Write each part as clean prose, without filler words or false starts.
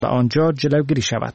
تا آنجا جلوگیری شود.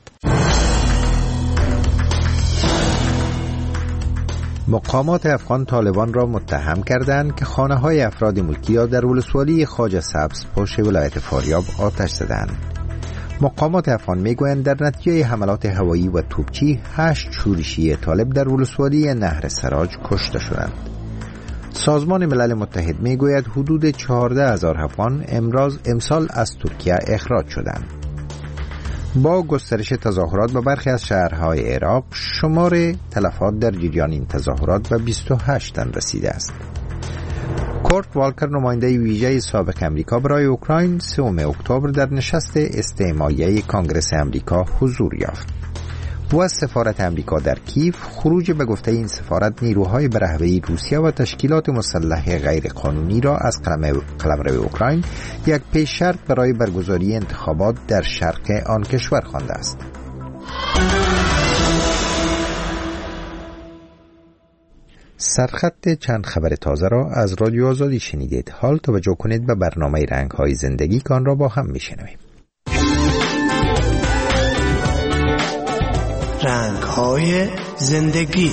مقامات افغان طالبان را متهم کردند که خانه‌های افراد ملکی را در ولسوالی خواجه سبز پشت ولایت فاریاب آتش زدند. مقامات افغان میگویند در نتیجه حملات هوایی و توپچی 8 شورشی طالب در ولسوالی نهر سراج کشته شدند. سازمان ملل متحد میگوید حدود 14,000 افغان امسال از ترکیه اخراج شدند. با گسترش تظاهرات به برخی از شهرهای عراق، شمار تلفات در جریان این تظاهرات به 28 تن رسیده است. کورت والکر، نماینده ویژه سابق امریکا برای اوکراین، 3 اکتبر در نشست استماعیه کانگرس امریکا حضور یافت. او از سفارت امریکا در کیف خروج به گفته این سفارت نیروهای به رهبری روسیه و تشکیلات مسلح غیرقانونی را از قلمرو اوکراین یک پیش شرط برای برگزاری انتخابات در شرق آن کشور خوانده است. سرخط چند خبر تازه را از رادیو آزادی شنیدید. حال توجه کنید به برنامه رنگ‌های زندگی که آن را با هم میشنویم. رنگ‌های زندگی.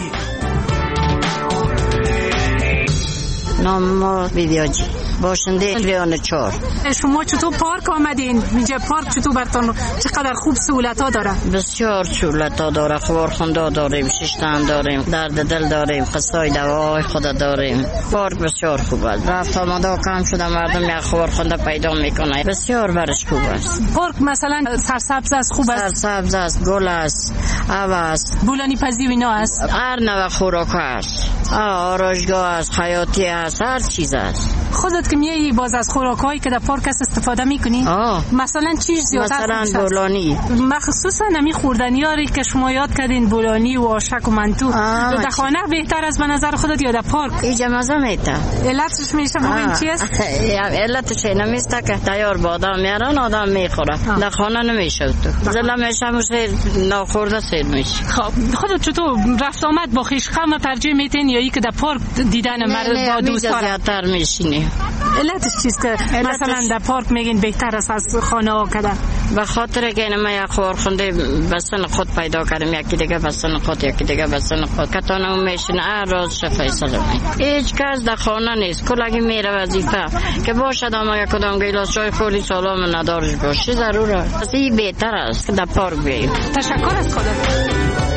نام ما بیدیاجی، باشنده ریان 4. شما چطور پارک آمدین؟ اینجا پارک چطور براتون چقدر خوب سهولت‌ها داره؟ بسیار سهولت‌ها داره. خبرخونده داریم، ششتن داریم، درد دل داریم، قصای دوای خود داریم. پارک بسیار خوب است. رفت آمده کم شده، مردم یک خبرخونده پیدا میکنه. بسیار برش خوب است. پارک مثلا سرسبز است، خوب است. سرسبز است، گل است، آب است، بولانی پزی و اینا است. هر نوع خوراک است. آرایشگاه است، خیاطی است، هر چیز است. خودت که میایی باز از خوراکایی که در پارک است استفاده میکنی؟ مثلا چی زیادتر؟ مثلا بولانی، مخصوصا نمی خوردنیاری که شما یاد کردین، بولانی و آشک و منتو. در خانه بهتر از به نظر خودت یا در پارک؟ اینجا مزه میته. علتش میشه ببین چی است؟ علتش نمیسته که تیار بادام میارن آدم میخوره. در خانه نمیشه تو. زلا میشه موشه ناخورده سیر میشه. خب خودت چطور رفت آمد با خویشخوام ترجیح میتین یا ای که در پارک دیدن مرد با دوستان زیادتر میشینی؟ علتش چیست که مثلا در پارک میگین بهتر است از خانه ها کردن؟ به خاطر که ما یک خورخنده بسن خود پیدا کردیم، یکی دیگه بسن خود، یکی دیگه بسن خود، کتانم میشین هر روز شفای سلمی. هیچ کس در خانه نیست، کلگی میره وظیفه که باشد اما یک کدام گیلاس چای خوری سلام ندارش باشه ضروره. پس این بهتر است در پارک بیاییم. تشکر از خودت.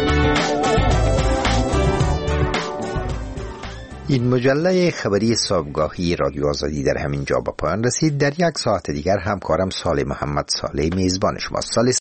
این مجله خبری صبحگاهی رادیو آزادی در همین جا به پایان رسید. در یک ساعت دیگر همکارم صالح محمد صالح میزبان شماست.